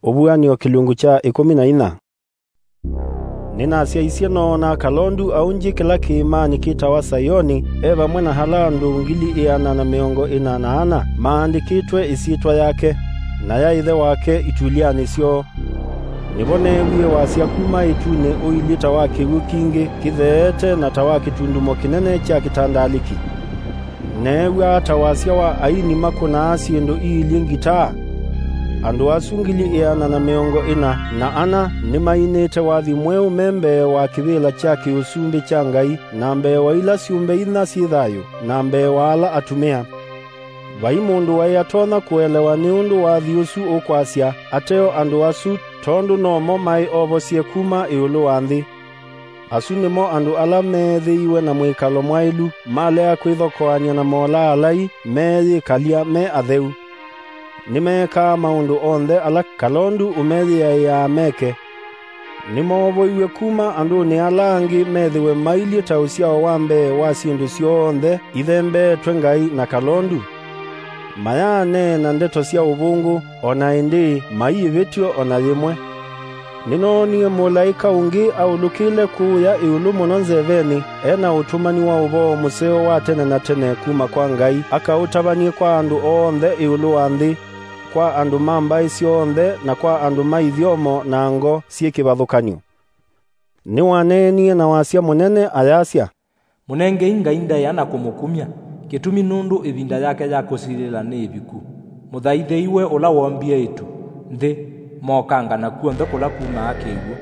Obuanio kilungu cha 14. Ninasya isyeno na kalondu aunji kila kiimani kitawa Sayoni eva mwena halandu ngili iana na miongo inana maandikitwe isitwa yake na ya ithe wake itulianisyo. Nibone wiye wasya kuma itune uilita wake ukingi kitheete na tawaki tundumo kinene cha kitandaliki. Newe atawasya wa aini makuna asiendo iilingita. Andu asungili iana na miongo ina na ana nimainete wathi mweu membe wa kivila chaki usumbi changai na mbe wa ila siumbe ina sithayo na mbe wala atumia. Vaimundu wayatona kuelewa ni undu wathi usu ukwasya ateo andu asu tondu nomo mai ovosie kuma iulu wanthi. Asu nimo andu ala methiiwe na mwikalo mwailu malea kwithokoania na mola alai methi kalia me atheu. Nimeka maundu onthe ala kalondu umethia ya meke. Nimovoiwe kuma andu ni alangi methiwe maili tausiao wambe wasindu sionthe ithembe twengai na kalondu. Mayane na ndeto sia uvungu ona indi maivitio ona yimwe. Ninoni mulaika ungi au lukile kuya iulu mononzeveni ena utumani wa uvo museo wa tene na tene kuma kwa ngai aka utabani kwa andu onthe iulu wanthi kwa andu mamba isionthe na kwa andu maithiomo na ango sieki vathukanyo. Ni wanenie na wasya munene ayasya. Munenge inga inda yana kumukumya kitumi nundu ivinda yake ya kusirila ni ibiku. Muthaitheiwe ula wombia itu nthi mokanga na kuonthe kula kuma akeigwo.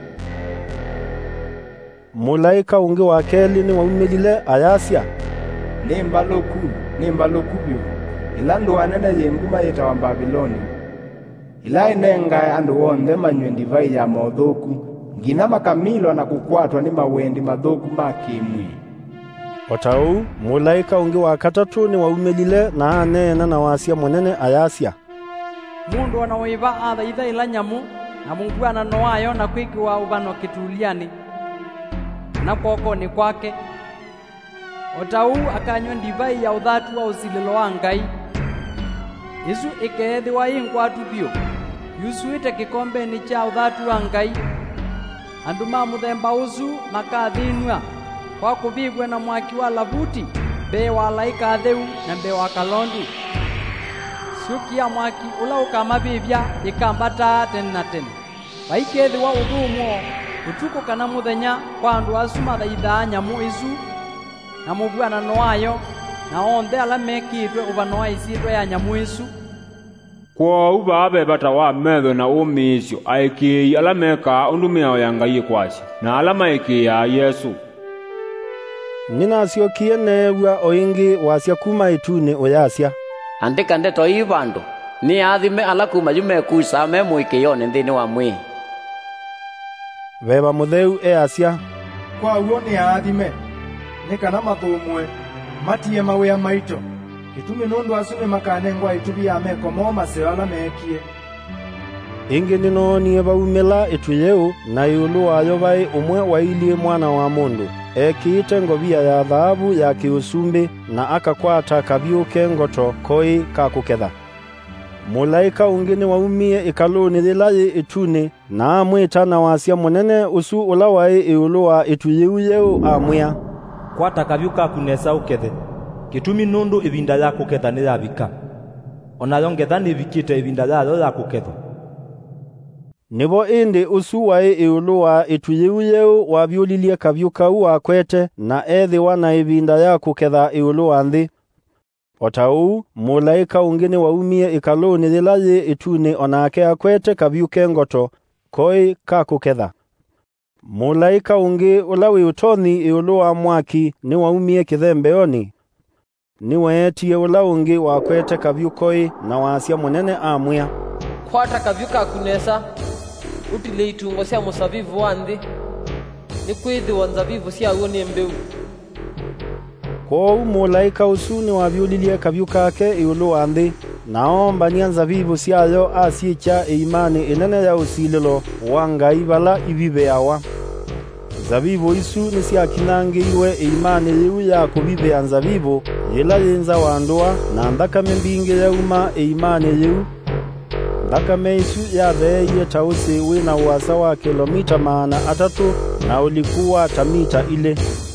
Mulaika ungi wa keli ni waumilile ayasya. Nimbaluku biu. Ilandu wanene yenguma yetawa Babiloni. Ila inenga andu wonthe manywe ndivai ya mothuku ngina makamilo na kukwatwa ni mawendi mathuku makimwi. Otau mulaika ungi wa katatu ni waumilile na anena na wasya munene ayasya. Mundu anawiva athaitha ila nyamu na mungwana noayo na kwikiwa uvano kituliani na kokoni kwake. Otau akanywa ndivai ya uthatu wa usililo wa Ngai. Isu ikeethiwa ingwatu bio. Yusuite kikombeni cha uthatu wa Ngai. Andu ma muthemba usu makathinwa kwa kuvigwe na mwaki wa lavuti be wa laika atheu na be wa kalondu. Siukia mwaki ula ukamavivya ikambata tene na tene. Vaikethiwa uthumo utuko kana muthenya kwa andu asu mathaithaa nyamu isu na muvwana noayo na onthe ala mekitwe uvanoa isitwe ya nyamu isu. Kwa uvaave bata wa metho na umisyo aiki ala meka undumia ya Ngai kwasi na ala maiki ya Yesu. Ninasyo kienegwa oingi wasya kuma itune oyasya. Andika ndeto ivandu ni athime ala kuma yume kuisa me muikiyone nthini wa mwi. Veva mutheu asya. Kwa uo ni athime ni kana mathumwe matie mawea maito kitumi nundu asune makanengwa itubi ya meko moma seala mekie. Ingi ninoni vaumila ituyeu na iulu wayo vai umwe wailie mwana wa mundu ekiite ngovia ya dhahabu ya kiusumbi na akakwata kavyuke ngoto koi kakuketha. Mulaika ungini waumie ikaluni thilayi ituni na amwita na wasya munene usu ulawai iulu wa ituyeu amwia. Kwata kavyuka kunesa ukethe kitumi nundu ivinda ya kuketha ni yavika onayo ngetha ni vikite ivinda yayo ya kuketha. Nivo indi usu wai iulu wa ituyeu wavyulilie kavyuka uwa kwete na ethiwa na ivinda ya kuketha iulu wa nthi. Otau mulaika ungini waumie ikaluni thilayi ituni onake akwete kavyuke ngoto koi kakuketha. Mulaika ungi ulawi utothi iulu wa mwaki ni waumie kithembeoni. Ni weetie ula ungi wakwete kavyukoi na wasya munene amwia. Kwata kavyuka kunesa utile itungo sia musavivu wa nthi ni kwithiwa nzavivu sia uo ni mbeu. Kwa mulaika usu ni wavyulilie kavyuka ke iulu wa nthi naomba ni nzavivu siayo asicha imani inene ya usililo wa Ngai vala ivive yawa. Zavivu isu ni siakinangiiwe imani yiu ya kuvive ya nzavivu yila yinza wandua na ndaka mbingi ya uma imani yiu thakame isu yatheeie tausi wina uasa wa kilomita 300 na ulikuwa ta mita 2.